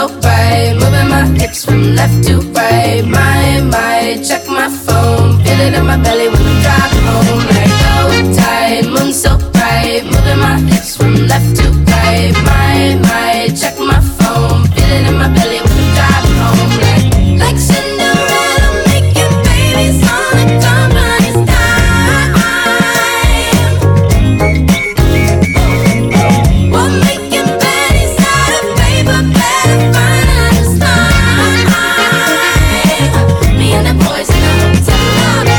so bright, moving my hips from left to right. My, check my phone, feel it in my belly when I'm driving home. Like low tide, moon so bright, moving my hips from left to right. My, check my phone, feel it in my belly when I'm driving home. Like Cinderella, making babies on a company's dime. We're making pennies out of paper, better find us time. Me and the boys in the hotel lobby.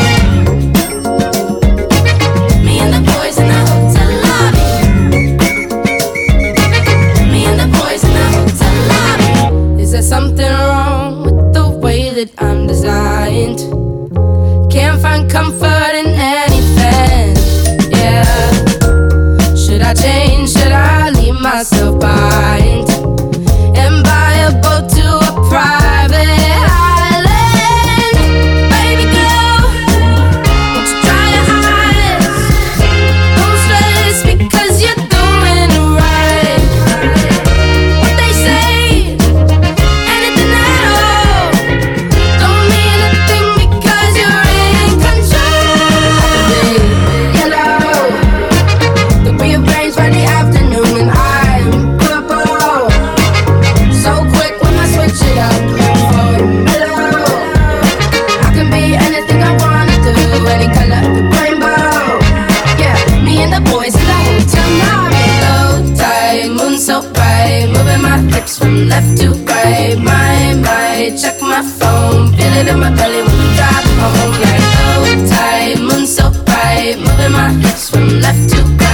Me and the boys in the hotel lobby. Me and the boys in the hotel lobby. Is there something wrong with the way that I'm designed? Can't find comfort in anything, yeah. Should I change, should I leave myself behind and buy a boat to a private island? Baby girl, won't you try to hide? Don't stress because you're doing it right. What they say, anything at all, don't mean a thing because you're in control. Yellow, the rearrange by the afternoon and I'm purple. So quick when I switch it up for mellow. I can be anything I wanna do, any color of the rainbow. Yeah, me and the boys in the hotel lobby. Low tide, moon so bright, moving my hips from left to right. My, check my phone, feel it in my belly when I'm driving home. Like low tide, moon so bright, moving my hips from left to right.